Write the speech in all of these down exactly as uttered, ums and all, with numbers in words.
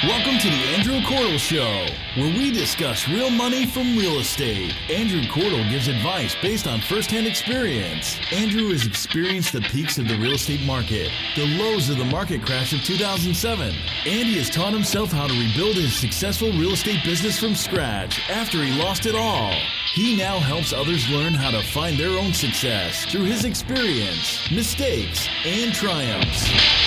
Welcome to the Andrew Cordell Show, where we discuss real money from real estate. Andrew Cordell gives advice based on first-hand experience. Andrew has experienced the peaks of the real estate market, the lows of the market crash of two thousand seven, and he has taught himself how to rebuild his successful real estate business from scratch after he lost it all. He now helps others learn how to find their own success through his experience, mistakes, and triumphs.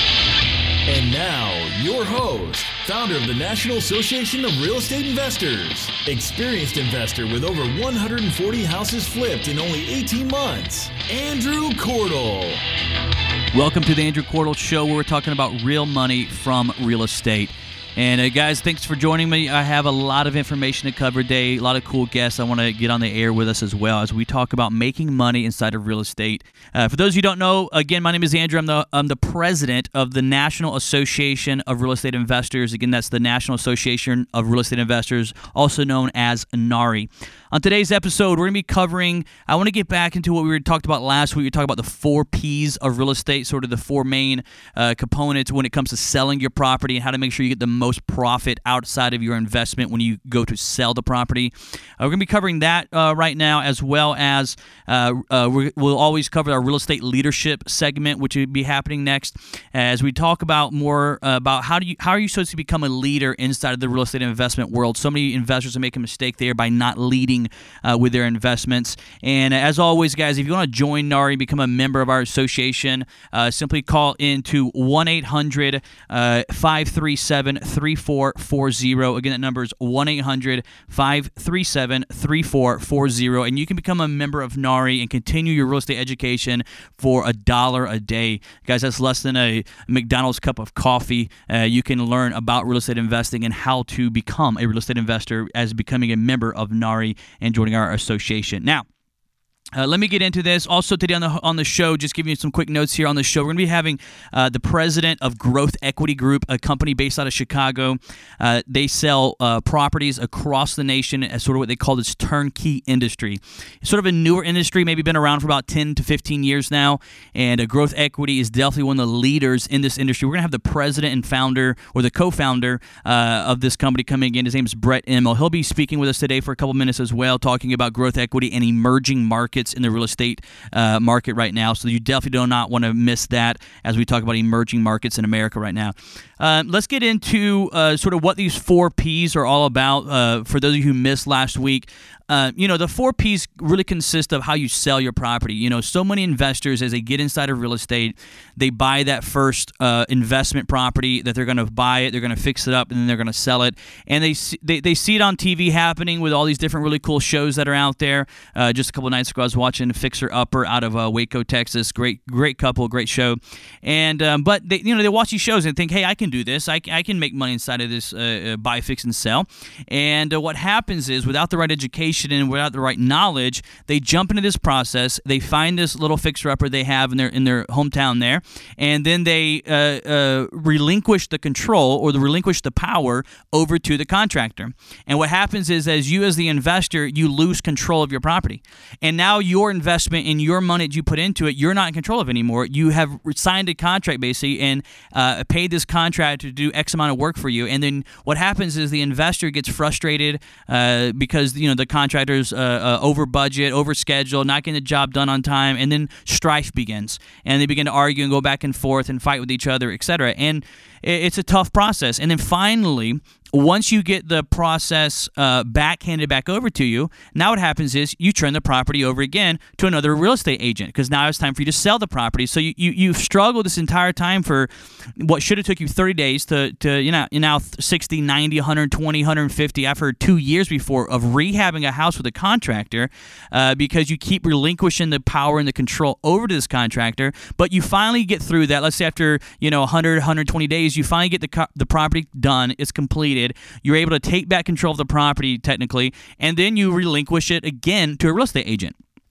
And now, your host, founder of the National Association of Real Estate Investors, experienced investor with over one hundred forty houses flipped in only eighteen months, Andrew Cordell. Welcome to the Andrew Cordell Show, where we're talking about real money from real estate. And uh, guys, thanks for joining me. I have a lot of information to cover today, a lot of cool guests I want to get on the air with us as well as we talk about making money inside of real estate. Uh, for those of you who don't know, again, my name is Andrew. I'm the, I'm the president of the National Association of Real Estate Investors. Again, that's the National Association of Real Estate Investors, also known as NARI. On today's episode, we're going to be covering, I want to get back into what we were talked about last week. We talked about the four P's of real estate, sort of the four main uh, components when it comes to selling your property and how to make sure you get the most profit outside of your investment when you go to sell the property. Uh, we're going to be covering that uh, right now, as well as uh, uh, we're, we'll always cover our real estate leadership segment, which will be happening next, as we talk about more uh, about how do you how are you supposed to become a leader inside of the real estate investment world. So many investors are making a mistake there by not leading Uh, with their investments. And as always, guys, if you want to join NARI, become a member of our association, uh, simply call into one eight hundred five three seven three four four zero. Again, that number is one eight hundred five three seven three four four zero. And you can become a member of NARI and continue your real estate education for a dollar a day. Guys, that's less than a McDonald's cup of coffee. Uh, you can learn about real estate investing and how to become a real estate investor as becoming a member of NARI and joining our association. Now, Uh, let me get into this. Also today on the on the show, just giving you some quick notes here on the show, we're going to be having uh, the president of Growth Equity Group, a company based out of Chicago. Uh, they sell uh, properties across the nation as sort of what they call this turnkey industry. It's sort of a newer industry, maybe been around for about ten to fifteen years now, and uh, Growth Equity is definitely one of the leaders in this industry. We're going to have the president and founder, or the co-founder uh, of this company coming in. His name is Brett Immel. He'll be speaking with us today for a couple minutes as well, talking about Growth Equity and emerging markets in the real estate uh, market right now. So you definitely do not want to miss that as we talk about emerging markets in America right now. Uh, let's get into uh, sort of what these four P's are all about. Uh, for those of you who missed last week, uh, you know, the four P's really consist of how you sell your property. You know, so many investors, as they get inside of real estate, they buy that first uh, investment property that they're going to buy it, they're going to fix it up, and then they're going to sell it. And they see, they, they see it on T V happening with all these different really cool shows that are out there. Uh, just a couple of nights ago, I was watching Fixer Upper out of uh, Waco, Texas. Great, great couple, great show. And um, but they, you know, they watch these shows and think, hey, I can do this. I, I can make money inside of this uh, uh, buy, fix, and sell. And uh, what happens is, without the right education and without the right knowledge, they jump into this process. They find this little fixer upper they have in their in their hometown there, and then they uh, uh, relinquish the control or the relinquish the power over to the contractor. And what happens is, as you as the investor, you lose control of your property, and now your investment and your money that you put into it, you're not in control of anymore. You have signed a contract basically and uh, paid this contract to do X amount of work for you, and then what happens is the investor gets frustrated uh, because you know the contractor's uh, uh, over budget, over schedule, not getting the job done on time, and then strife begins, and they begin to argue and go back and forth and fight with each other, et cetera. And it's a tough process. And then finally, once you get the process uh, back handed back over to you, now what happens is you turn the property over again to another real estate agent, because now it's time for you to sell the property. So you, you, you've struggled this entire time for what should have took you thirty days to, to you know, you now sixty, ninety, one twenty, one fifty, I've heard two years before, of rehabbing a house with a contractor uh, because you keep relinquishing the power and the control over to this contractor. But you finally get through that. Let's say after you know one hundred, one twenty days, you finally get the, co- the property done. It's completed. You're able to take back control of the property technically, and then you relinquish it again to a real estate agent.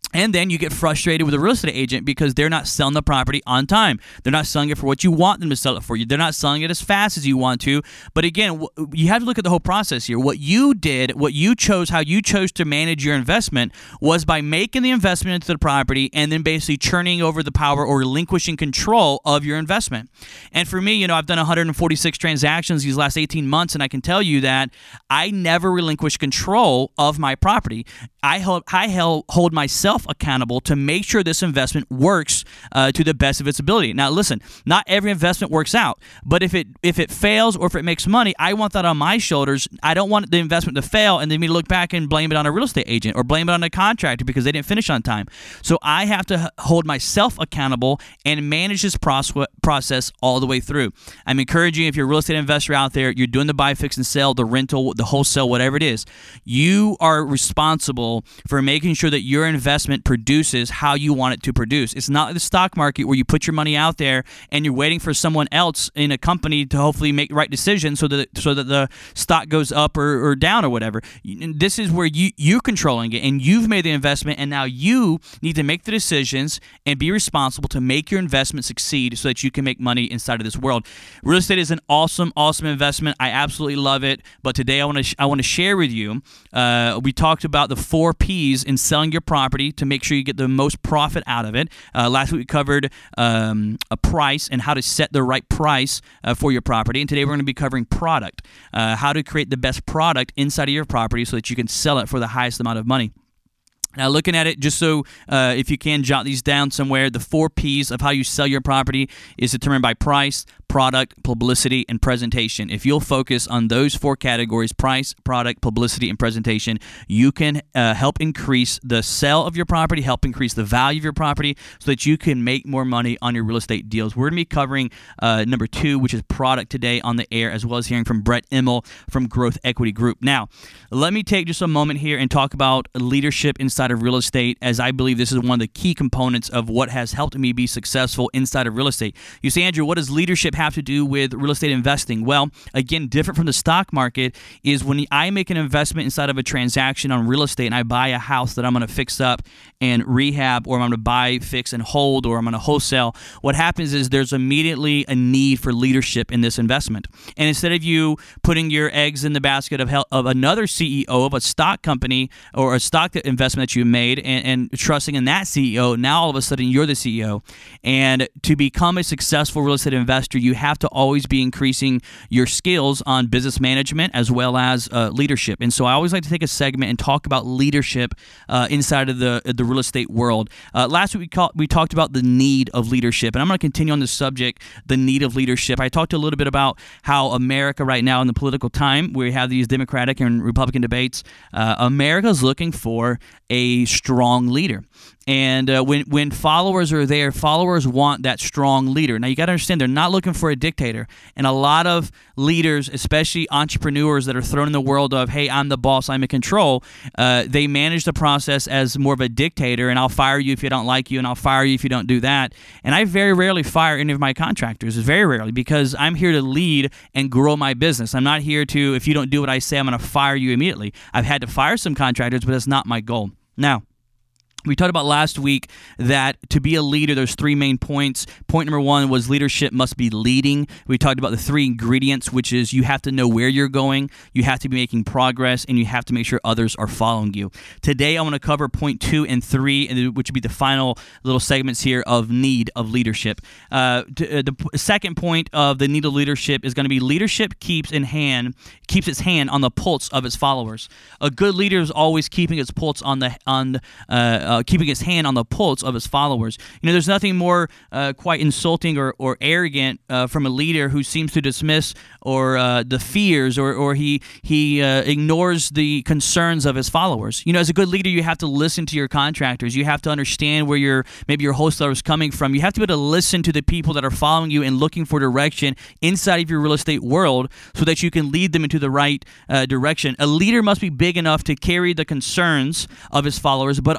And then you get frustrated with a real estate agent because they're not selling the property on time. They're not selling it for what you want them to sell it for. You. They're not selling it as fast as you want to. But again, you have to look at the whole process here. What you did, what you chose, how you chose to manage your investment was by making the investment into the property and then basically churning over the power or relinquishing control of your investment. And for me, you know, I've done one hundred forty-six transactions these last eighteen months, and I can tell you that I never relinquished control of my property. I hold, I held, hold myself accountable to make sure this investment works uh, to the best of its ability. Now, listen, not every investment works out, but if it if it fails or if it makes money, I want that on my shoulders. I don't want the investment to fail and then me to look back and blame it on a real estate agent or blame it on a contractor because they didn't finish on time. So I have to h- hold myself accountable and manage this pros- process all the way through. I'm encouraging you, if you're a real estate investor out there, you're doing the buy, fix, and sell, the rental, the wholesale, whatever it is, you are responsible for making sure that your investment produces how you want it to produce. It's not the stock market where you put your money out there and you're waiting for someone else in a company to hopefully make the right decision so that so that the stock goes up or, or down or whatever. This is where you, you're controlling it, and you've made the investment, and now you need to make the decisions and be responsible to make your investment succeed so that you can make money inside of this world. Real estate is an awesome, awesome investment. I absolutely love it, but today I want to sh- I want to share with you, uh, we talked about the four P's in selling your property to make sure you get the most profit out of it. Uh, last week we covered um, a price and how to set the right price uh, for your property. And today we're going to be covering product, uh, how to create the best product inside of your property so that you can sell it for the highest amount of money. Now, looking at it, just so uh, if you can jot these down somewhere, the four P's of how you sell your property is determined by price, product, publicity, and presentation. If you'll focus on those four categories, price, product, publicity, and presentation, you can uh, help increase the sale of your property, help increase the value of your property so that you can make more money on your real estate deals. We're going to be covering uh, number two, which is product, today on the air, as well as hearing from Brett Immel from Growth Equity Group. Now, let me take just a moment here and talk about leadership inside of real estate, as I believe this is one of the key components of what has helped me be successful inside of real estate. You say, Andrew, what does leadership have to do with real estate investing? Well, again, different from the stock market is when I make an investment inside of a transaction on real estate and I buy a house that I'm going to fix up and rehab, or I'm going to buy, fix, and hold, or I'm going to wholesale, what happens is there's immediately a need for leadership in this investment. And instead of you putting your eggs in the basket of, hel- of another C E O of a stock company or a stock investment that you made and, and trusting in that C E O, now all of a sudden you're the C E O. And to become a successful real estate investor, you have to always be increasing your skills on business management as well as uh, leadership. And so I always like to take a segment and talk about leadership uh, inside of the the real estate world. Uh, last week we, call, we talked about the need of leadership, and I'm going to continue on this subject, the need of leadership. I talked a little bit about how America right now in the political time, where we have these Democratic and Republican debates, uh, America's looking for a strong leader. And uh, when when followers are there, followers want that strong leader. Now, you got to understand, they're not looking for a dictator. And a lot of leaders, especially entrepreneurs that are thrown in the world of, hey, I'm the boss, I'm in control, uh, they manage the process as more of a dictator, and I'll fire you if you don't like you, and I'll fire you if you don't do that. And I very rarely fire any of my contractors, very rarely, because I'm here to lead and grow my business. I'm not here to, if you don't do what I say, I'm going to fire you immediately. I've had to fire some contractors, but that's not my goal. Now, we talked about last week that to be a leader, there's three main points. Point number one was leadership must be leading. We talked about the three ingredients, which is you have to know where you're going, you have to be making progress, and you have to make sure others are following you. Today, I want to cover point two and three, which would be the final little segments here of need of leadership. Uh, the second point of the need of leadership is going to be leadership keeps in hand, keeps its hand on the pulse of its followers. A good leader is always keeping its pulse on the on uh, uh, keeping his hand on the pulse of his followers. You know, there's nothing more uh, quite insulting or, or arrogant uh, from a leader who seems to dismiss or uh, the fears or or he he uh, ignores the concerns of his followers. You know, as a good leader, you have to listen to your contractors. You have to understand where your maybe your wholesaler is coming from. You have to be able to listen to the people that are following you and looking for direction inside of your real estate world so that you can lead them into the right uh, direction. A leader must be big enough to carry the concerns of his followers, but also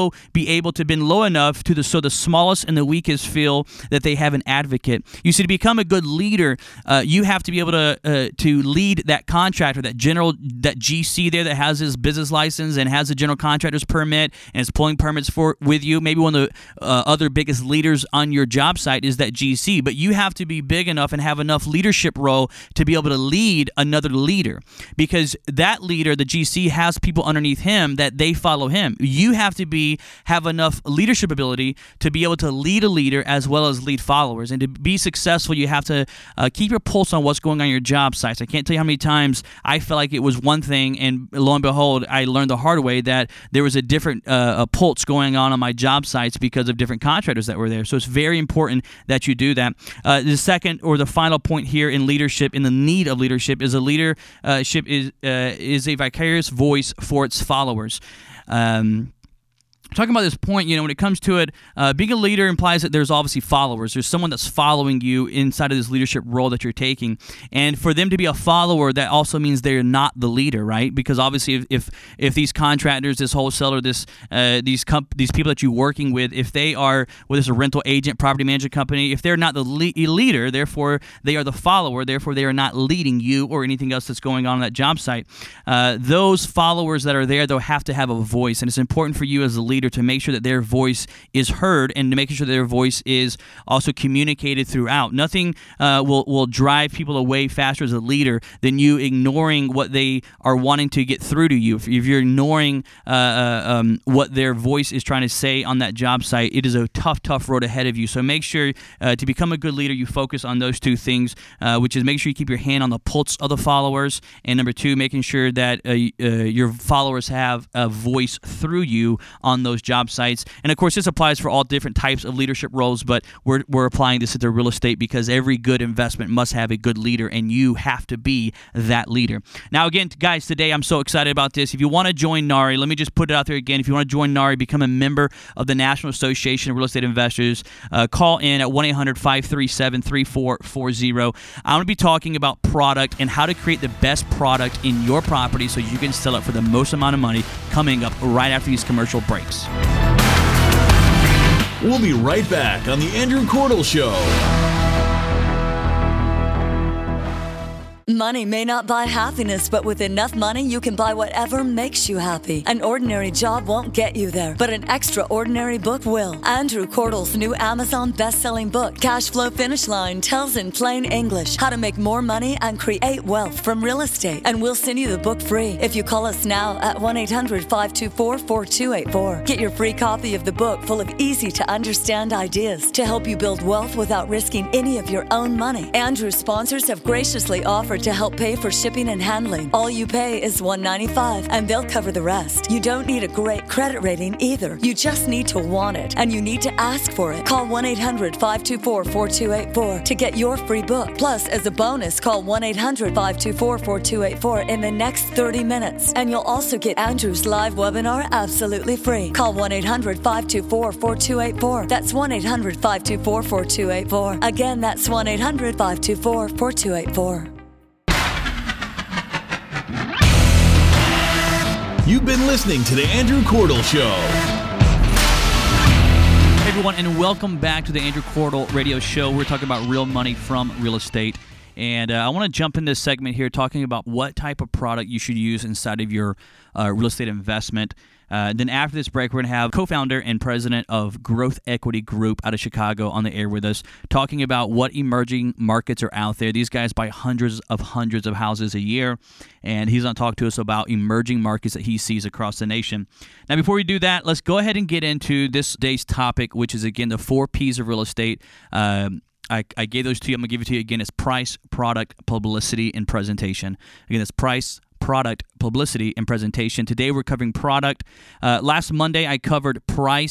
also be able to bend low enough to the so the smallest and the weakest feel that they have an advocate. You see, to become a good leader, uh, you have to be able to uh, to lead that contractor, that general, that G C there that has his business license and has a general contractor's permit and is pulling permits for with you. Maybe one of the uh, other biggest leaders on your job site is that G C, but you have to be big enough and have enough leadership role to be able to lead another leader, because that leader, the G C, has people underneath him that they follow him. You have to be have enough leadership ability to be able to lead a leader as well as lead followers. And to be successful, you have to uh, keep your pulse on what's going on in your job sites. I can't tell you how many times I felt like it was one thing, and lo and behold, I learned the hard way that there was a different uh, a pulse going on on my job sites because of different contractors that were there. So it's very important that you do that. Uh, the second or the final point here in leadership, in the need of leadership, is a leadership is uh, is a vicarious voice for its followers. Um, Talking about this point, you know, when it comes to it, uh, being a leader implies that there's obviously followers. There's someone that's following you inside of this leadership role that you're taking. And for them to be a follower, that also means they're not the leader, right? Because obviously if if, if these contractors, this wholesaler, this uh, these comp- these people that you're working with, if they are, whether it's a rental agent, property management company, if they're not the le- leader, therefore they are the follower, therefore they are not leading you or anything else that's going on on that job site. Uh, those followers that are there, they'll have to have a voice. And it's important for you as a leader to make sure that their voice is heard and to make sure that their voice is also communicated throughout. Nothing uh, will, will drive people away faster as a leader than you ignoring what they are wanting to get through to you. If, if you're ignoring uh, uh, um, what their voice is trying to say on that job site, it is a tough, tough road ahead of you. So make sure uh, to become a good leader, you focus on those two things, uh, which is make sure you keep your hand on the pulse of the followers, and number two, making sure that uh, uh, your followers have a voice through you on those job sites. And of course, this applies for all different types of leadership roles, but we're we're applying this to real estate because every good investment must have a good leader, and you have to be that leader. Now, again, guys, today I'm so excited about this. If you want to join NARI, let me just put it out there again. If you want to join NARI, become a member of the National Association of Real Estate Investors, uh, call in at one eight hundred five three seven three four four zero. I'm going to be talking about product and how to create the best product in your property so you can sell it for the most amount of money, coming up right after these commercial breaks. We'll be right back on The Andrew Cordell Show. Money may not buy happiness, but with enough money, you can buy whatever makes you happy. An ordinary job won't get you there, but an extraordinary book will. Andrew Cordell's new Amazon best-selling book, Cash Flow Finish Line, tells in plain English how to make more money and create wealth from real estate. And we'll send you the book free if you call us now at one eight hundred five two four four two eight four. Get your free copy of the book full of easy-to-understand ideas to help you build wealth without risking any of your own money. Andrew's sponsors have graciously offered to help pay for shipping and handling. All you pay is one dollar and ninety-five cents, and they'll cover the rest. You don't need a great credit rating either. You just need to want it, and you need to ask for it. Call one eight hundred five two four four two eight four to get your free book. Plus, as a bonus, call one eight hundred five two four four two eight four in the next thirty minutes, and you'll also get Andrew's live webinar absolutely free. Call one eight hundred five two four four two eight four. That's one eight hundred five two four four two eight four. Again, that's one eight hundred five two four four two eight four. You've been listening to The Andrew Cordell Show. Hey everyone, and welcome back to The Andrew Cordell Radio Show. We're talking about real money from real estate. And uh, I want to jump in this segment here talking about what type of product you should use inside of your uh, real estate investment. Uh, then after this break, we're going to have co-founder and president of Growth Equity Group out of Chicago on the air with us, talking about what emerging markets are out there. These guys buy hundreds of hundreds of houses a year, and he's going to talk to us about emerging markets that he sees across the nation. Now, before we do that, let's go ahead and get into this day's topic, which is, again, the four P's of real estate. Um, I, I gave those to you. I'm going to give it to you again. It's price, product, publicity, and presentation. Again, it's price, product, publicity, and presentation. Today we're covering product. Uh, last Monday I covered price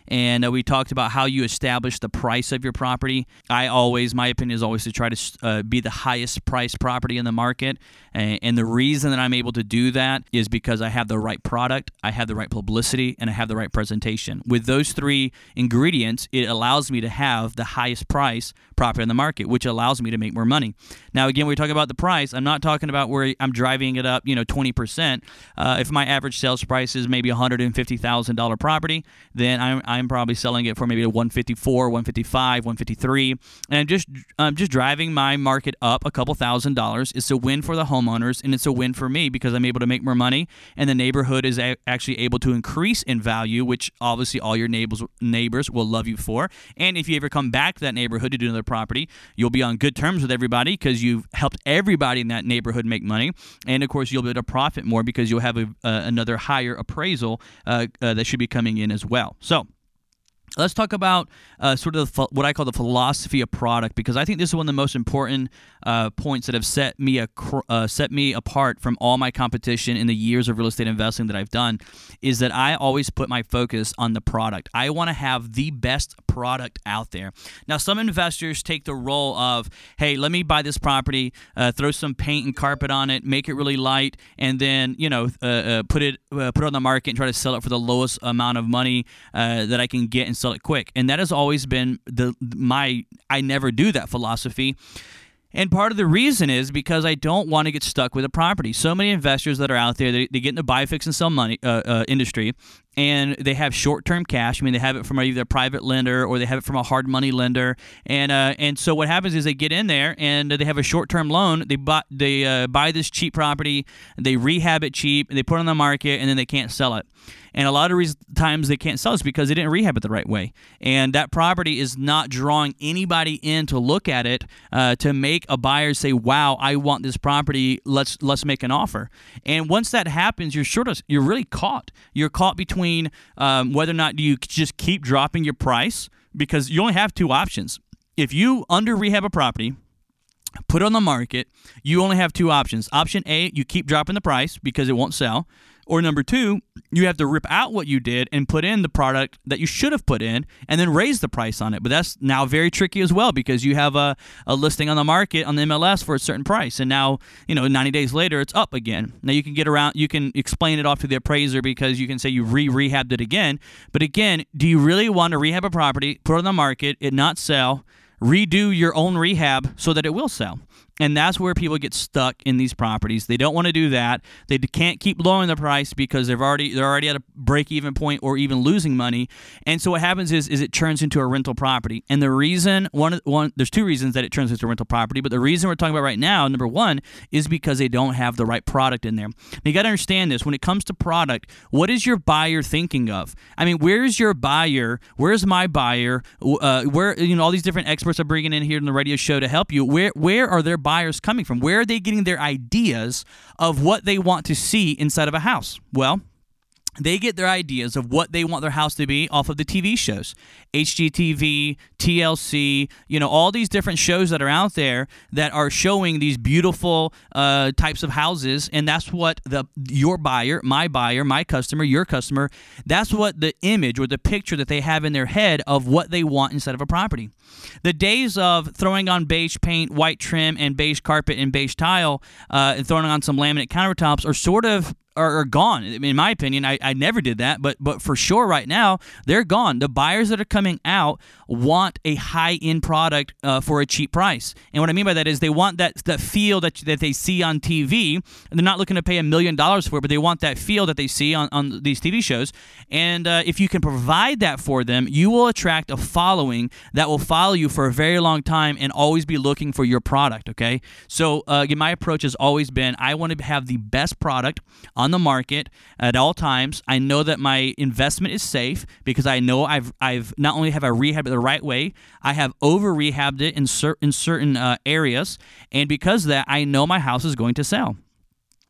and uh, we talked about how you establish the price of your property. I always, my opinion is always to try to uh, be the highest priced property in the market, and, and the reason that I'm able to do that is because I have the right product, I have the right publicity, and I have the right presentation. With those three ingredients, it allows me to have the highest price property in the market, which allows me to make more money. Now, again, we're talking about the price. I'm not talking about where I'm driving it up, you know, twenty percent. Uh, if my average sales price is maybe a one hundred fifty thousand dollars property, then I'm, I'm probably selling it for maybe a one fifty-four, one fifty-five, one fifty-three, and I'm just I'm just driving my market up a couple thousand dollars. It's a win for the homeowners, and it's a win for me because I'm able to make more money, and the neighborhood is a- actually able to increase in value, which obviously all your neighbors neighbors will love you for. And if you ever come back to that neighborhood to do another property, you'll be on good terms with everybody because you've helped everybody in that neighborhood make money, and of course you'll be able to profit more because you'll have a, uh, another higher appraisal uh, uh, that should be coming in as well. So let's talk about uh, sort of the, what I call the philosophy of product, because I think this is one of the most important uh, points that have set me a, uh, set me apart from all my competition in the years of real estate investing that I've done, is that I always put my focus on the product. I want to have the best product out there. Now, some investors take the role of, hey, let me buy this property, uh, throw some paint and carpet on it, make it really light, and then, you know, uh, uh, put it uh, put it on the market and try to sell it for the lowest amount of money uh, that I can get and sell it quick. And that has always been the my I never do that philosophy. And part of the reason is because I don't want to get stuck with a property. So many investors that are out there, they, they get in the buy, fix, and sell money uh, uh, industry, and they have short-term cash. I mean, they have it from either a private lender or they have it from a hard money lender. And uh, and so what happens is they get in there and they have a short-term loan. They buy they uh, buy this cheap property, they rehab it cheap, they put it on the market, and then they can't sell it. And a lot of reasons, times they can't sell is because they didn't rehab it the right way. And that property is not drawing anybody in to look at it uh, to make a buyer say, wow, I want this property. Let's let's make an offer. And once that happens, you're sort of you're really caught. You're caught between um, whether or not you just keep dropping your price, because you only have two options. If you under rehab a property, put it on the market, you only have two options. Option A, you keep dropping the price because it won't sell. Or number two, you have to rip out what you did and put in the product that you should have put in and then raise the price on it. But that's now very tricky as well, because you have a, a listing on the market on the M L S for a certain price. And now, you know, ninety days later, it's up again. Now you can get around, you can explain it off to the appraiser because you can say you re-rehabbed it again. But again, do you really want to rehab a property, put it on the market, it not sell, redo your own rehab so that it will sell? And that's where people get stuck in these properties. They don't want to do that. They can't keep lowering the price because they've already they're already at a break-even point or even losing money. And so what happens is is it turns into a rental property. And the reason one one there's two reasons that it turns into a rental property, but the reason we're talking about right now, number one, is because they don't have the right product in there. Now, you got to understand this. When it comes to product, what is your buyer thinking of? I mean, where's your buyer? Where's my buyer? Uh, where you know all these different experts are bringing in here in the radio show to help you. Where where are their buyers coming from? Where are they getting their ideas of what they want to see inside of a house? Well, they get their ideas of what they want their house to be off of the T V shows, H G T V, T L C, you know, all these different shows that are out there that are showing these beautiful uh, types of houses. And that's what the your buyer, my buyer, my customer, your customer, that's what the image or the picture that they have in their head of what they want inside of a property. The days of throwing on beige paint, white trim, and beige carpet and beige tile uh, and throwing on some laminate countertops are sort of are, are gone. In my opinion, I, I never did that, but but for sure right now, they're gone. The buyers that are coming out want a high-end product uh, for a cheap price. And what I mean by that is they want that that feel that that they see on T V, and they're not looking to pay a million dollars for it, but they want that feel that they see on, on these T V shows. And uh, if you can provide that for them, you will attract a following that will follow you for a very long time and always be looking for your product, okay? So uh, again, my approach has always been I want to have the best product on the market at all times. I know that my investment is safe because I know I've I've not only have I rehabbed it the right way, I have over rehabbed it in certain certain uh, areas, and because of that, I know my house is going to sell.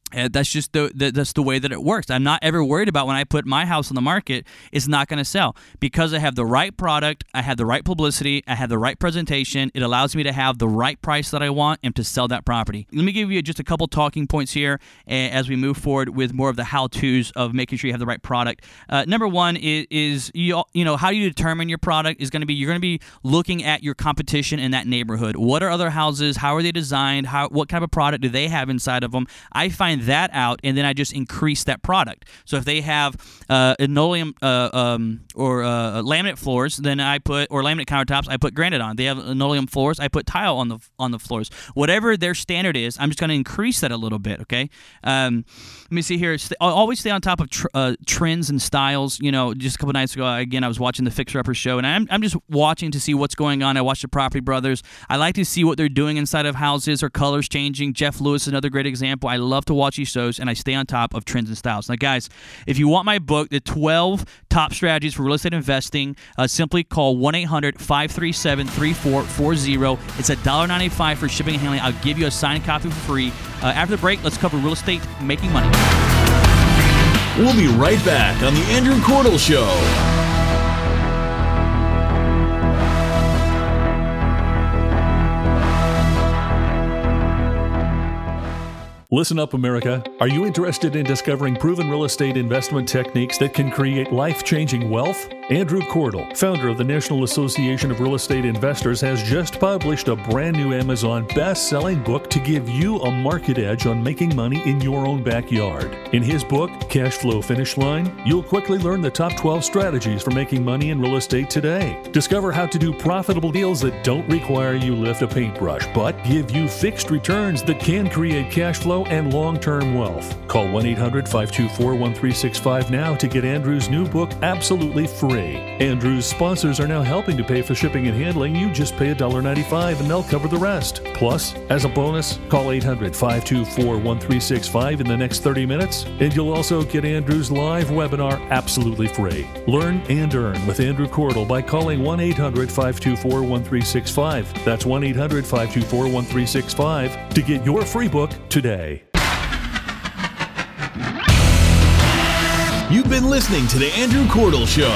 And that's just the, the that's the way that it works. I'm not ever worried about when I put my house on the market, it's not going to sell because I have the right product, I have the right publicity, I have the right presentation. It allows me to have the right price that I want and to sell that property. Let me give you just a couple talking points here as we move forward with more of the how-tos of making sure you have the right product. Uh, number one is, is you, you know how you determine your product is going to be you're going to be looking at your competition in that neighborhood. What are other houses? How are they designed? How what kind of product do they have inside of them? I find that out, and then I just increase that product. So if they have uh, linoleum uh, um, or uh, laminate floors, then I put or laminate countertops, I put granite on. They have linoleum floors, I put tile on the on the floors. Whatever their standard is, I'm just going to increase that a little bit. Okay. Um, let me see here. I'll always stay on top of tr- uh, trends and styles. You know, just a couple nights ago, again, I was watching the Fixer Upper show, and I'm I'm just watching to see what's going on. I watch the Property Brothers. I like to see what they're doing inside of houses or colors changing. Jeff Lewis is another great example. I love to watch these shows, and I stay on top of trends and styles. Now, guys, if you want my book, The twelve Top Strategies for Real Estate Investing, uh, simply call one eight hundred five three seven three four four zero. It's one dollar ninety-five for shipping and handling. I'll give you a signed copy for free. Uh, after the break, let's cover real estate making money. We'll be right back on The Andrew Cordell Show. Listen up, America. Are you interested in discovering proven real estate investment techniques that can create life-changing wealth? Andrew Cordell, founder of the National Association of Real Estate Investors, has just published a brand new Amazon best-selling book to give you a market edge on making money in your own backyard. In his book, Cash Flow Finish Line, you'll quickly learn the top twelve strategies for making money in real estate today. Discover how to do profitable deals that don't require you lift a paintbrush, but give you fixed returns that can create cash flow and long-term wealth. Call one eight hundred five two four one three six five now to get Andrew's new book absolutely free. Andrew's sponsors are now helping to pay for shipping and handling. You just pay one dollar ninety-five and they'll cover the rest. Plus, as a bonus, call eight hundred five two four one three six five in the next thirty minutes, and you'll also get Andrew's live webinar absolutely free. Learn and earn with Andrew Cordell by calling one eight hundred five two four one three six five. That's one eight hundred five two four one three six five to get your free book today. You've been listening to The Andrew Cordell Show.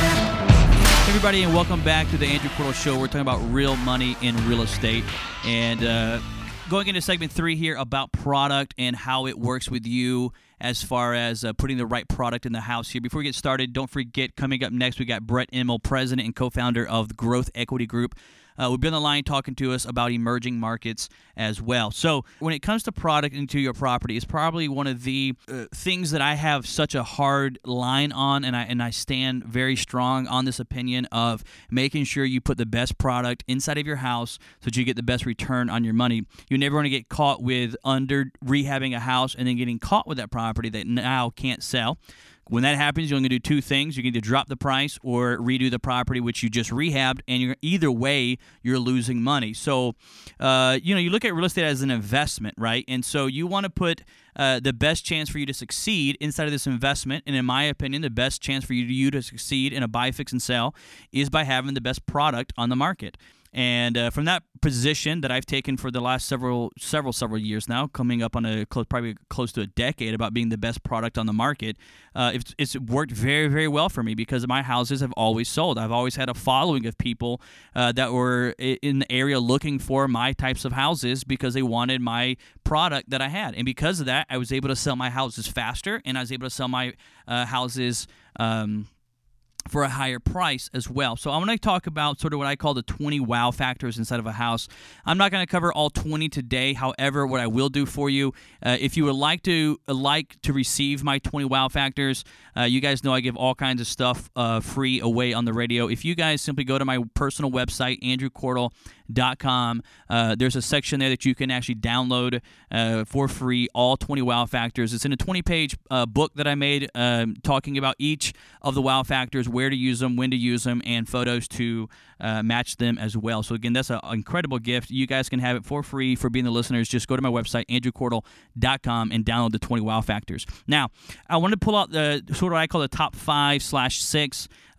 Hey everybody, and welcome back to The Andrew Cordell Show. We're talking about real money in real estate. And uh, going into segment three here about product and how it works with you as far as uh, putting the right product in the house here. Before we get started, don't forget, coming up next, we got Brett Immel, president and co-founder of the Growth Equity Group. Uh, we'll be on the line talking to us about emerging markets as well. So when it comes to product into your property, it's probably one of the uh, things that I have such a hard line on, and I and I stand very strong on this opinion of making sure you put the best product inside of your house so that you get the best return on your money. You never want to get caught with under rehabbing a house and then getting caught with that property that now can't sell. When that happens, you're going to do two things. You can either drop the price or redo the property, which you just rehabbed, and you're, either way, you're losing money. So, uh, you know, you look at real estate as an investment, right? And so you want to put uh, the best chance for you to succeed inside of this investment. And in my opinion, the best chance for you to, you to succeed in a buy, fix, and sell is by having the best product on the market. And uh, from that position that I've taken for the last several, several, several years now, coming up on a close, probably close to a decade, about being the best product on the market, uh, it's, it's worked very, very well for me because my houses have always sold. I've always had a following of people uh, that were in the area looking for my types of houses because they wanted my product that I had. And because of that, I was able to sell my houses faster, and I was able to sell my uh, houses um for a higher price as well. So I want to talk about sort of what I call the twenty wow factors inside of a house. I'm not going to cover all twenty today. However, what I will do for you, uh, if you would like to uh, like to receive my twenty wow factors, uh, you guys know I give all kinds of stuff uh, free away on the radio. If you guys simply go to my personal website, andrew cordell dot com, uh, there's a section there that you can actually download uh, for free all twenty wow factors. It's in a twenty-page uh, book that I made um, talking about each of the wow factors, where to use them, when to use them, and photos to uh, match them as well. So again, that's an incredible gift. You guys can have it for free for being the listeners. Just go to my website, andrew cordell dot com, and download the twenty wow factors. Now, I want to pull out the sort of what I call the top five slash six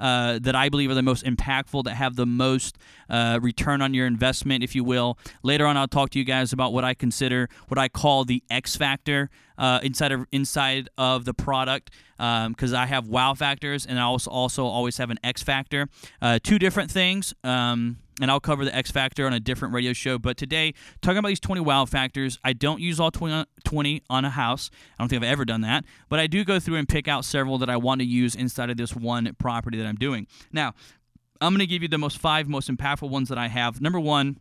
uh, that I believe are the most impactful, that have the most uh, return on your investment, if you will. Later on, I'll talk to you guys about what I consider, what I call the X factor uh, inside of inside of the product, because um, I have wow factors, and I also also always have an X factor. Uh, two different things. Um, And I'll cover the X Factor on a different radio show. But today, talking about these twenty wow factors, I don't use all twenty on a house. I don't think I've ever done that. But I do go through and pick out several that I want to use inside of this one property that I'm doing. Now, I'm going to give you the most five most impactful ones that I have. Number one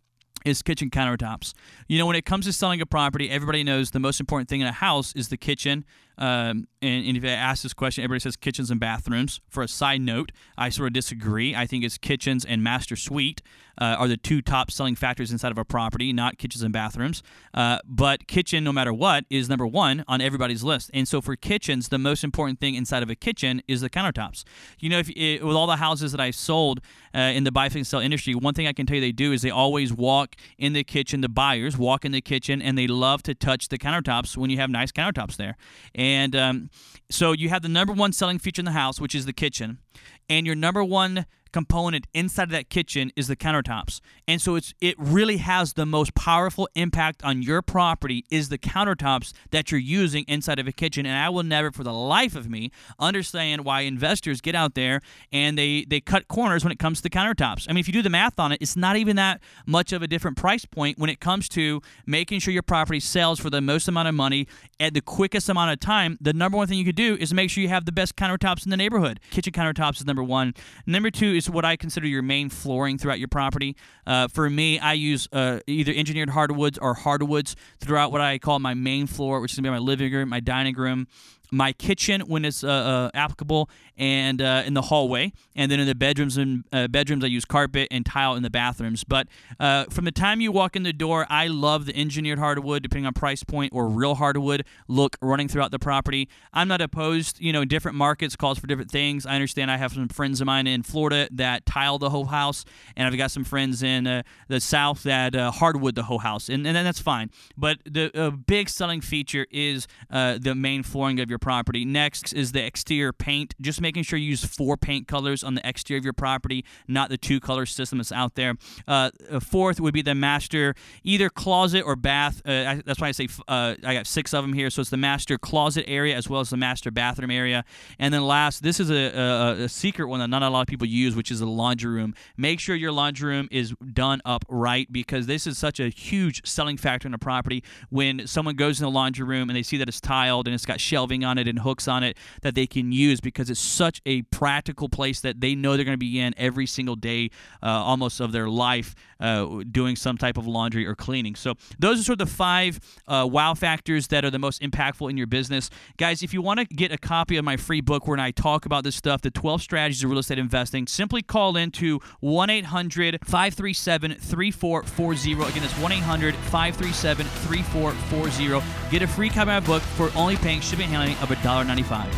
is kitchen countertops. You know, when it comes to selling a property, everybody knows the most important thing in a house is the kitchen. Um, and, and if I ask this question, everybody says kitchens and bathrooms. For a side note, I sort of disagree. I think it's kitchens and master suite uh, are the two top selling factors inside of a property, not kitchens and bathrooms. Uh, but kitchen, no matter what, is number one on everybody's list. And so for kitchens, the most important thing inside of a kitchen is the countertops. You know, if it, with all the houses that I've sold uh, in the buy, fix, sell industry, one thing I can tell you they do is they always walk in the kitchen. The buyers walk in the kitchen, and they love to touch the countertops when you have nice countertops there. And um, so you have the number one selling feature in the house, which is the kitchen, and your number one component inside of that kitchen is the countertops. And so it's it really has the most powerful impact on your property is the countertops that you're using inside of a kitchen. And I will never for the life of me understand why investors get out there and they, they cut corners when it comes to countertops. I mean, if you do the math on it, it's not even that much of a different price point when it comes to making sure your property sells for the most amount of money at the quickest amount of time. The number one thing you could do is make sure you have the best countertops in the neighborhood. Kitchen countertops is number one. Number two is what I consider your main flooring throughout your property. Uh, for me, I use uh, either engineered hardwoods or hardwoods throughout what I call my main floor, which is going to be my living room, my dining room, my kitchen when it's uh, uh, applicable, and uh, in the hallway, and then in the bedrooms and uh, bedrooms I use carpet and tile in the bathrooms. But uh, from the time you walk in the door, I love the engineered hardwood, depending on price point, or real hardwood look running throughout the property. I'm not opposed, you know, different markets calls for different things. I understand I have some friends of mine in Florida that tile the whole house, and I've got some friends in uh, the South that uh, hardwood the whole house, and, and then that's fine. But the uh, big selling feature is uh, the main flooring of your property. Next is the exterior paint. Just making sure you use four paint colors on the exterior of your property, not the two color system that's out there. Uh, fourth would be the master, either closet or bath. Uh, I, that's why I say uh, I got six of them here. So it's the master closet area as well as the master bathroom area. And then last, this is a, a, a secret one that not a lot of people use, which is the laundry room. Make sure your laundry room is done up right, because this is such a huge selling factor in a property. When someone goes in the laundry room and they see that it's tiled and it's got shelving on it and hooks on it that they can use, because it's such a practical place that they know they're going to be in every single day uh, almost of their life uh, doing some type of laundry or cleaning. So those are sort of the five uh, wow factors that are the most impactful in your business. Guys, if you want to get a copy of my free book where I talk about this stuff, the twelve Strategies of Real Estate Investing, simply call into one eight hundred five three seven three four four zero. Again, it's one eight hundred five three seven three four four zero. Get a free copy of my book for only paying shipping and handling of one dollar ninety-five.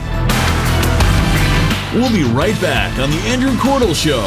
We'll be right back on the Andrew Cordell Show.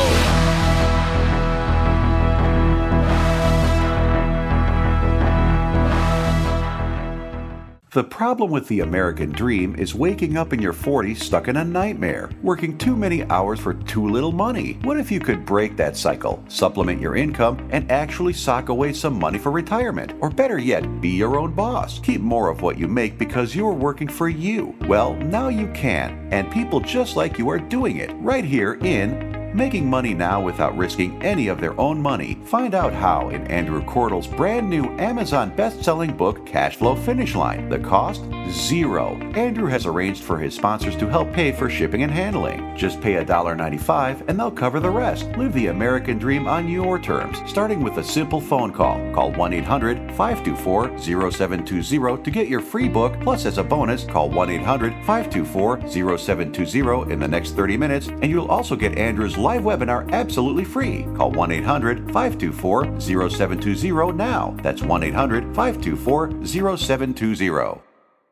The problem with the American dream is waking up in your forties stuck in a nightmare, working too many hours for too little money. What if you could break that cycle, supplement your income, and actually sock away some money for retirement? Or better yet, be your own boss. Keep more of what you make because you are working for you. Well, now you can, and people just like you are doing it right here in Making Money Now Without Risking Any of Their Own Money. Find out how in Andrew Cordell's brand new Amazon best-selling book, Cash Flow Finish Line. The cost? Zero. Andrew has arranged for his sponsors to help pay for shipping and handling. Just pay one dollar ninety-five and they'll cover the rest. Live the American dream on your terms, starting with a simple phone call. Call one eight hundred five two four zero seven two zero to get your free book, plus as a bonus, call one eight hundred five two four zero seven two zero in the next thirty minutes, and you'll also get Andrew's live webinar absolutely free. Call one eight hundred five two four zero seven two zero now. That's one eight hundred five two four zero seven two zero.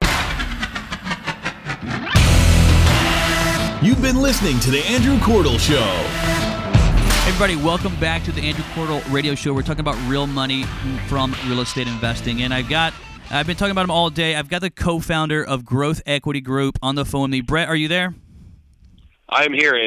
You've been listening to The Andrew Cordell Show. Everybody, welcome back to The Andrew Cordell Radio Show. We're talking about real money from real estate investing. And I've got, I've been talking about him all day. I've got the co-founder of Growth Equity Group on the phone with me. Brett, are you there? I'm here, Andrew.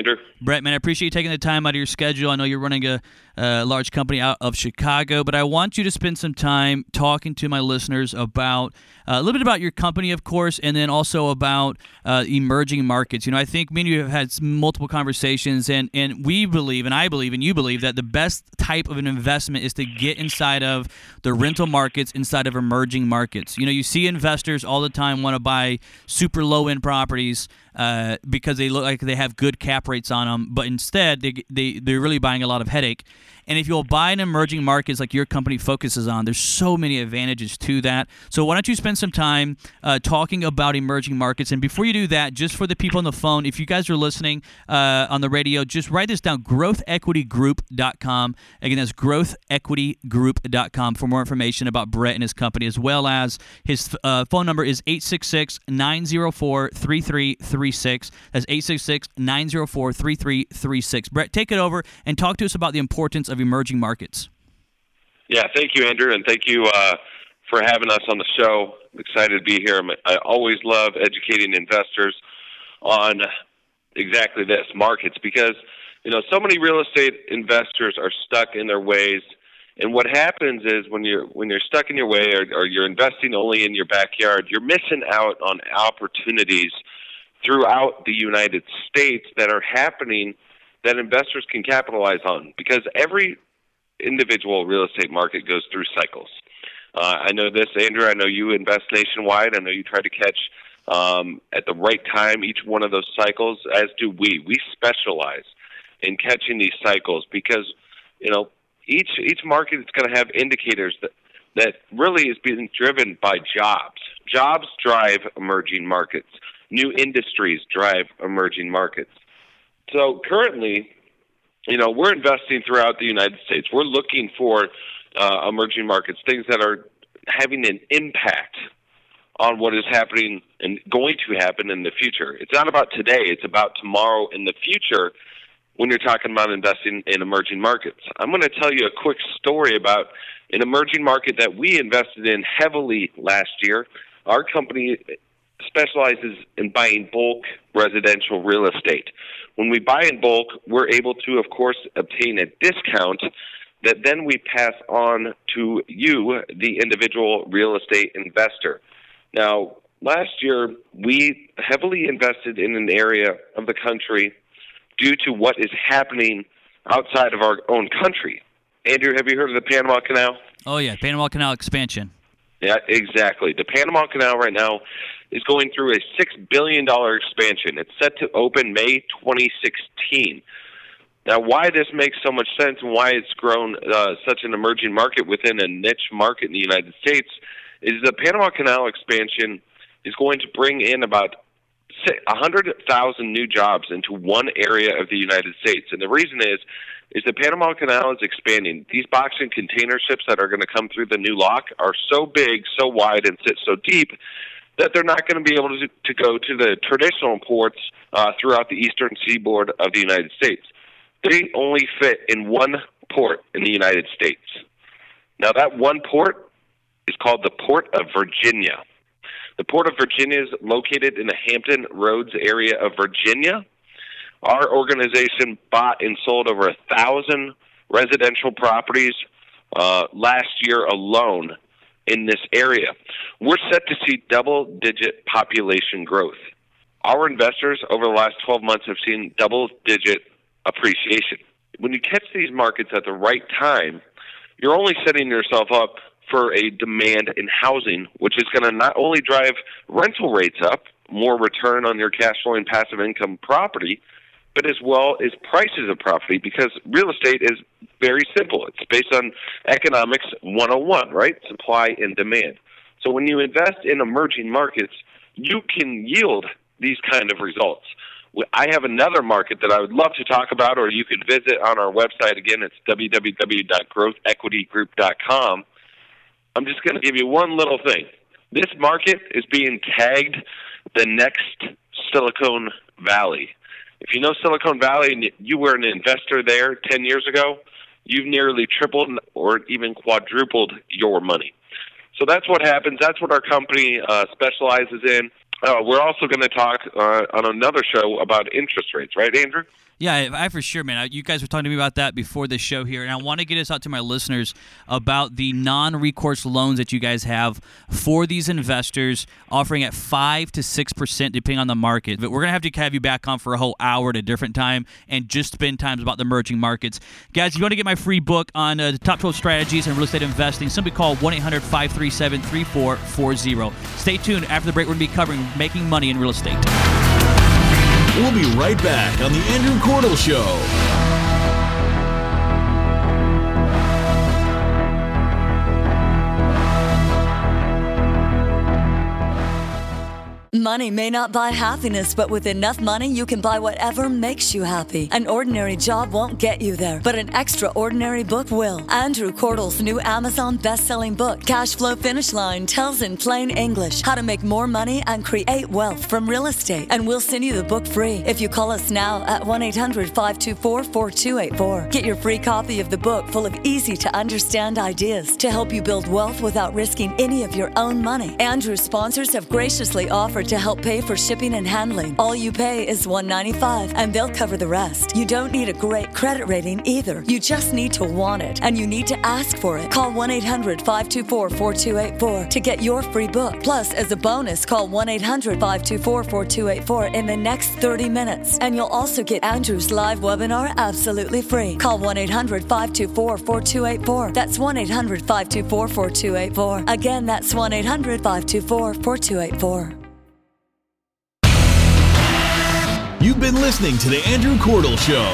Brett, man, I appreciate you taking the time out of your schedule. I know you're running a, a large company out of Chicago, but I want you to spend some time talking to my listeners about uh, a little bit about your company, of course, and then also about uh, emerging markets. You know, I think me and you have had multiple conversations, and, and we believe, and I believe, and you believe, that the best type of an investment is to get inside of the rental markets, inside of emerging markets. You know, you see investors all the time want to buy super low-end properties uh, because they look like they have good cap rates on them, but instead they, they, they're really buying a lot of headache. And if you'll buy in emerging markets like your company focuses on, there's so many advantages to that. So why don't you spend some time uh, talking about emerging markets? And before you do that, just for the people on the phone, if you guys are listening uh, on the radio, just write this down, growth equity group dot com. Again, that's growth equity group dot com for more information about Brett and his company, as well as his uh, phone number is eight six six, nine zero four, three three three six. That's eight six six, nine zero four, three three three six. Brett, take it over and talk to us about the importance of emerging markets. Yeah, thank you, Andrew, and thank you uh, for having us on the show. I'm excited to be here. I always love educating investors on exactly this, markets, because you know so many real estate investors are stuck in their ways. And what happens is when you're when you're stuck in your way, or, or you're investing only in your backyard, you're missing out on opportunities throughout the United States that are happening that investors can capitalize on, because every individual real estate market goes through cycles. Uh, I know this, Andrew. I know you invest nationwide. I know you try to catch um, at the right time each one of those cycles, as do we. We specialize in catching these cycles because, you know, each each market is going to have indicators that, that really is being driven by jobs. Jobs drive emerging markets. New industries drive emerging markets. So currently, you know, we're investing throughout the United States. We're looking for uh, emerging markets, things that are having an impact on what is happening and going to happen in the future. It's not about today. It's about tomorrow and the future when you're talking about investing in emerging markets. I'm going to tell you a quick story about an emerging market that we invested in heavily last year. Our company specializes in buying bulk residential real estate. When we buy in bulk, we're able to, of course, obtain a discount that then we pass on to you, the individual real estate investor. Now, last year, we heavily invested in an area of the country due to what is happening outside of our own country. Andrew, have you heard of the Panama Canal? Oh, yeah, Panama Canal expansion. Yeah, exactly. The Panama Canal right now is going through a six billion dollars expansion. It's set to open May twenty sixteen. Now, why this makes so much sense and why it's grown uh, such an emerging market within a niche market in the United States is the Panama Canal expansion is going to bring in about one hundred thousand new jobs into one area of the United States. And the reason is, is the Panama Canal is expanding. These box and container ships that are going to come through the new lock are so big, so wide, and sit so deep that they're not going to be able to, to go to the traditional ports uh, throughout the eastern seaboard of the United States. They only fit in one port in the United States. Now, that one port is called the Port of Virginia. The Port of Virginia is located in the Hampton Roads area of Virginia. Our organization bought and sold over a thousand residential properties uh, last year alone in this area. We're set to see double-digit population growth. Our investors over the last twelve months have seen double-digit appreciation. When you catch these markets at the right time, you're only setting yourself up for a demand in housing, which is going to not only drive rental rates up, more return on your cash flowing passive income property, but as well as prices of property, because real estate is very simple. It's based on economics one oh one, right? Supply and demand. So when you invest in emerging markets, you can yield these kind of results. I have another market that I would love to talk about, or you could visit on our website. Again, it's w w w dot growth equity group dot com. I'm just going to give you one little thing. This market is being tagged the next Silicon Valley. If you know Silicon Valley and you were an investor there ten years ago, you've nearly tripled or even quadrupled your money. So that's what happens. That's what our company uh, specializes in. Uh, we're also going to talk uh, on another show about interest rates, right, Andrew? Yeah, I, I for sure, man. I, you guys were talking to me about that before the show here, and I want to get this out to my listeners about the non-recourse loans that you guys have for these investors, offering at five to six percent depending on the market. But we're gonna have to have you back on for a whole hour at a different time and just spend time about the emerging markets, guys. If you want to get my free book on uh, the top twelve strategies in real estate investing, simply call one eight hundred five three seven three four four zero. Stay tuned. After the break, we're gonna be covering making money in real estate. We'll be right back on the Andrew Cordell Show. Money may not buy happiness, but with enough money, you can buy whatever makes you happy. An ordinary job won't get you there, but an extraordinary book will. Andrew Cordell's new Amazon best-selling book, Cash Flow Finish Line, tells in plain English how to make more money and create wealth from real estate. And we'll send you the book free if you call us now at one eight hundred five two four four two eight four. Get your free copy of the book full of easy-to-understand ideas to help you build wealth without risking any of your own money. Andrew's sponsors have graciously offered to help pay for shipping and handling. All you pay is one dollar and ninety-five cents, and they'll cover the rest. You don't need a great credit rating either. You just need to want it, and you need to ask for it. Call one eight hundred five two four four two eight four to get your free book. Plus, as a bonus, call one eight hundred five two four four two eight four in the next thirty minutes. And you'll also get Andrew's live webinar absolutely free. Call one eight hundred five two four four two eight four. That's one eight hundred five two four four two eight four. Again, that's one eight hundred five two four four two eight four. You've been listening to The Andrew Cordell Show.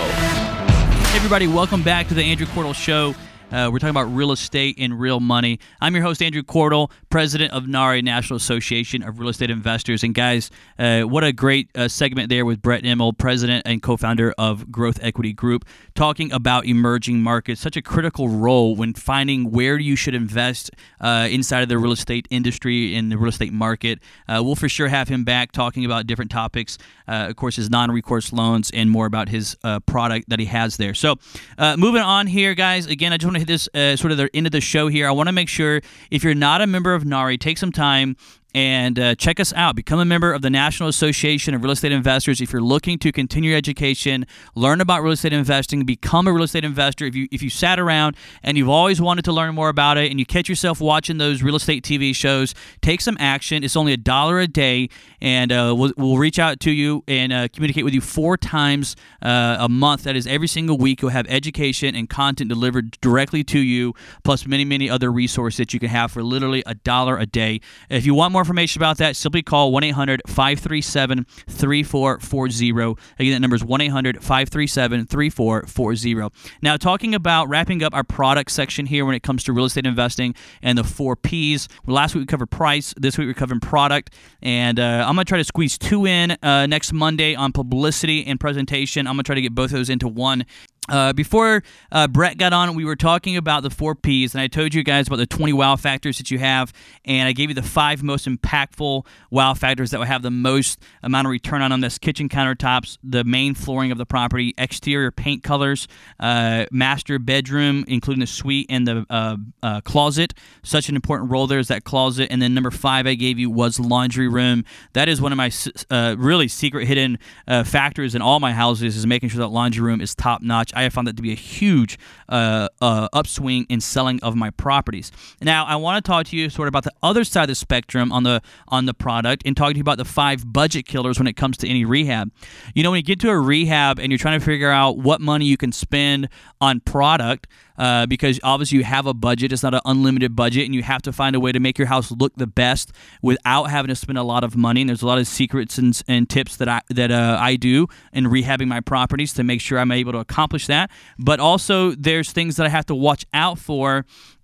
Hey everybody, welcome back to The Andrew Cordell Show. Uh, we're talking about real estate and real money. I'm your host, Andrew Cordell, president of NARI, National Association of Real Estate Investors. And guys, uh, what a great uh, segment there with Brett Immel, president and co-founder of Growth Equity Group, talking about emerging markets, such a critical role when finding where you should invest uh, inside of the real estate industry, in the real estate market. Uh, we'll for sure have him back talking about different topics, uh, of course, his non-recourse loans and more about his uh, product that he has there. So uh, moving on here, guys, again, I just want to hit this uh, sort of the end of the show here. I want to make sure, if you're not a member of NARI, take some time and uh, check us out. Become a member of the National Association of Real Estate Investors. If you're looking to continue your education, learn about real estate investing, become a real estate investor. If you if you sat around and you've always wanted to learn more about it and you catch yourself watching those real estate T V shows, take some action. It's only a dollar a day, and uh, we'll, we'll reach out to you and uh, communicate with you four times uh, a month. That is every single week. You'll have education and content delivered directly to you, plus many, many other resources that you can have for literally a dollar a day. If you want more information about that, simply call one eight hundred five three seven three four four zero. Again, that number is one eight hundred five three seven three four four zero. Now, talking about wrapping up our product section here when it comes to real estate investing and the four Ps. Well, last week we covered price. This week we're covering product. And uh, I'm going to try to squeeze two in uh, next Monday on publicity and presentation. I'm going to try to get both of those into one. Uh, before uh, Brett got on, we were talking about the four Ps, and I told you guys about the twenty wow factors that you have, and I gave you the five most impactful wow factors that will have the most amount of return on them. That's kitchen countertops, the main flooring of the property, exterior paint colors, uh, master bedroom, including the suite and the uh, uh, closet. Such an important role there is that closet. And then number five I gave you was laundry room. That is one of my uh, really secret hidden uh, factors in all my houses, is making sure that laundry room is top-notch. I have found that to be a huge uh, uh, upswing in selling of my properties. Now, I want to talk to you sort of about the other side of the spectrum on the on the product, and talk to you about the five budget killers when it comes to any rehab. You know, when you get to a rehab and you're trying to figure out what money you can spend on product, uh, because obviously you have a budget, it's not an unlimited budget, and you have to find a way to make your house look the best without having to spend a lot of money. And there's a lot of secrets and, and tips that I that uh, I do in rehabbing my properties to make sure I'm able to accomplish that. But also there's things that I have to watch out for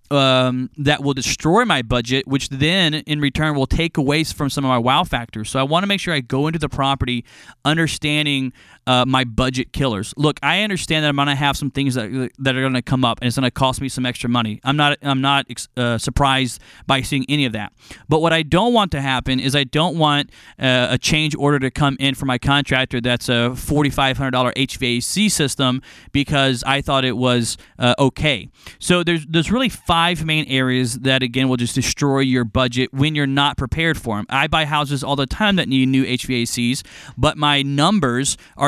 Um, that will destroy my budget, which then in return will take away from some of my wow factors. So I want to make sure I go into the property understanding uh, my budget killers. Look, I understand that I'm going to have some things that that are going to come up, and it's going to cost me some extra money. I'm not I'm not uh, surprised by seeing any of that. But what I don't want to happen is I don't want uh, a change order to come in for my contractor that's a forty-five hundred dollars H V A C system because I thought it was uh, okay. So there's there's really five Five main areas that, again, will just destroy your budget when you're not prepared for them. I buy houses all the time that need new H V A Cs, but my numbers are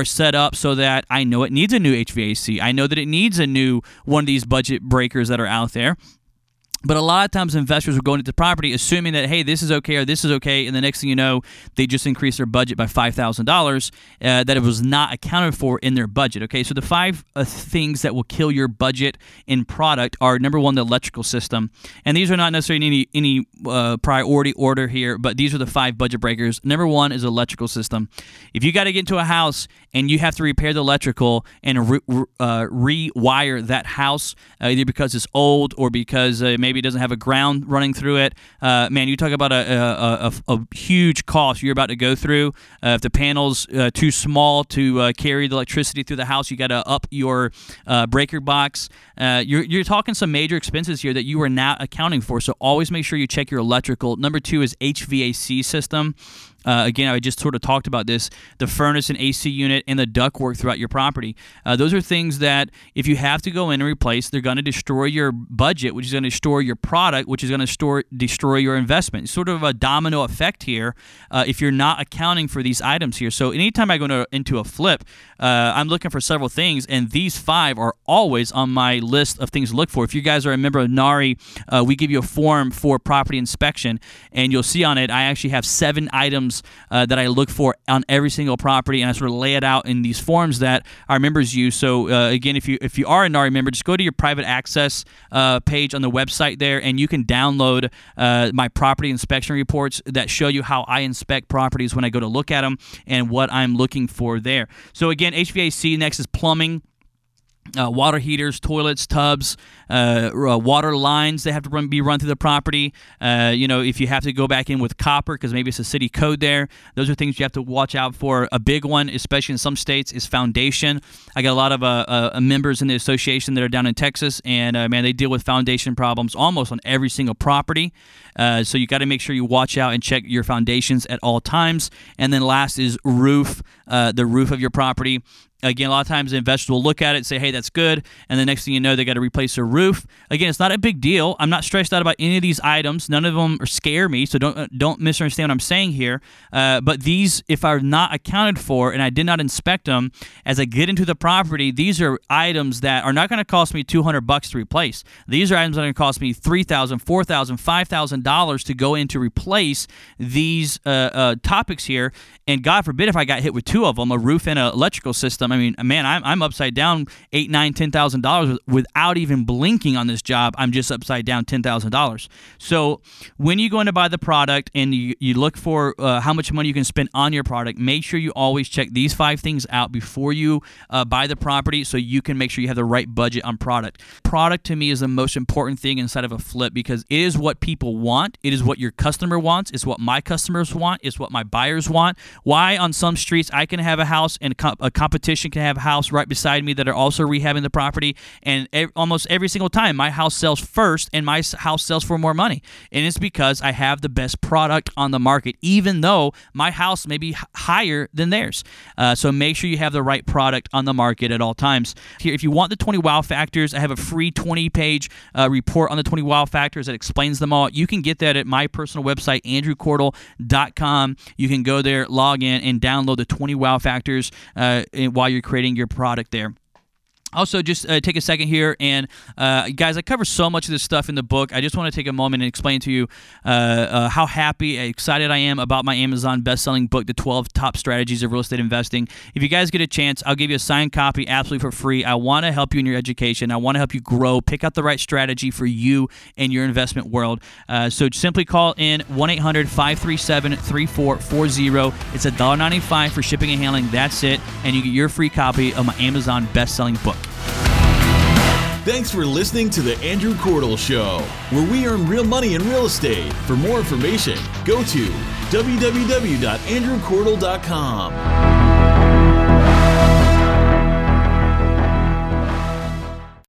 set up so that I know it needs a new H V A C. I know that it needs a new one of these budget breakers that are out there. But a lot of times investors will go into the property assuming that, hey, this is okay or this is okay, and the next thing you know, they just increase their budget by five thousand dollars uh, that it was not accounted for in their budget. Okay, so the five uh, things that will kill your budget in product are, number one, the electrical system. And these are not necessarily in any, any uh, priority order here, but these are the five budget breakers. Number one is electrical system. If you got to get into a house and you have to repair the electrical and re- uh, rewire that house, uh, either because it's old or because uh, maybe it doesn't have a ground running through it, uh, man, you talk about a, a, a, a huge cost you're about to go through. Uh, if the panel's uh, too small to uh, carry the electricity through the house, you got to up your uh, breaker box. Uh, you're, you're talking some major expenses here that you are not accounting for, so always make sure you check your electrical. Number two is H V A C system. Uh, again, I just sort of talked about this, the furnace and A C unit and the ductwork throughout your property. Uh, those are things that if you have to go in and replace, they're going to destroy your budget, which is going to destroy your product, which is going to store, destroy your investment. It's sort of a domino effect here uh, if you're not accounting for these items here. So anytime I go into, into a flip, uh, I'm looking for several things, and these five are always on my list of things to look for. If you guys are a member of NARI, uh, we give you a form for property inspection, and you'll see on it I actually have seven items Uh, that I look for on every single property, and I sort of lay it out in these forms that our members use. So uh, again, if you if you are a NARI member, just go to your private access uh, page on the website there, and you can download uh, my property inspection reports that show you how I inspect properties when I go to look at them and what I'm looking for there. So again, H V A C, next is plumbing. Uh, water heaters, toilets, tubs, uh, uh, water lines that have to run, be run through the property. Uh, you know, if you have to go back in with copper because maybe it's a city code there, those are things you have to watch out for. A big one, especially in some states, is foundation. I got a lot of uh, uh, members in the association that are down in Texas, and uh, man, they deal with foundation problems almost on every single property. Uh, so you got to make sure you watch out and check your foundations at all times. And then last is roof, uh, the roof of your property. Again, a lot of times the investors will look at it and say, hey, that's good. And the next thing you know, they got to replace their roof. Again, it's not a big deal. I'm not stressed out about any of these items. None of them scare me, so don't don't misunderstand what I'm saying here. Uh, but these, if are not accounted for and I did not inspect them, as I get into the property, these are items that are not going to cost me two hundred bucks to replace. These are items that are going to cost me three thousand dollars, four thousand dollars, five thousand dollars to go in to replace these uh, uh, topics here. And God forbid if I got hit with two of them, a roof and an electrical system. I mean, man, I'm, I'm upside down eight, nine, ten thousand dollars without even blinking on this job. I'm just upside down ten thousand dollars. So when you go in to buy the product and you, you look for uh, how much money you can spend on your product, make sure you always check these five things out before you uh, buy the property, so you can make sure you have the right budget on product. Product to me is the most important thing inside of a flip because it is what people want. It is what your customer wants. It's what my customers want. It's what my buyers want. Why on some streets I can have a house and a competition can have a house right beside me that are also rehabbing the property, and ev- almost every single time my house sells first and my house sells for more money, and it's because I have the best product on the market, even though my house may be h- higher than theirs. Uh, so make sure you have the right product on the market at all times. Here, if you want the twenty wow factors, I have a free twenty page uh, report on the twenty wow factors that explains them all. You can get that at my personal website, andrew cordell dot com. You can go there, log in, and download the twenty wow factors uh, while you're creating your product there. Also, just uh, take a second here, and uh, guys, I cover so much of this stuff in the book. I just want to take a moment and explain to you uh, uh, how happy, excited I am about my Amazon best-selling book, The twelve Top Strategies of Real Estate Investing. If you guys get a chance, I'll give you a signed copy absolutely for free. I want to help you in your education. I want to help you grow, pick out the right strategy for you and your investment world. Uh, so simply call in one eight hundred, five three seven, three four four zero. It's one dollar ninety-five for shipping and handling. That's it, and you get your free copy of my Amazon best-selling book. Thanks for listening to The Andrew Cordell Show, where we earn real money in real estate. For more information, go to w w w dot andrew cordell dot com.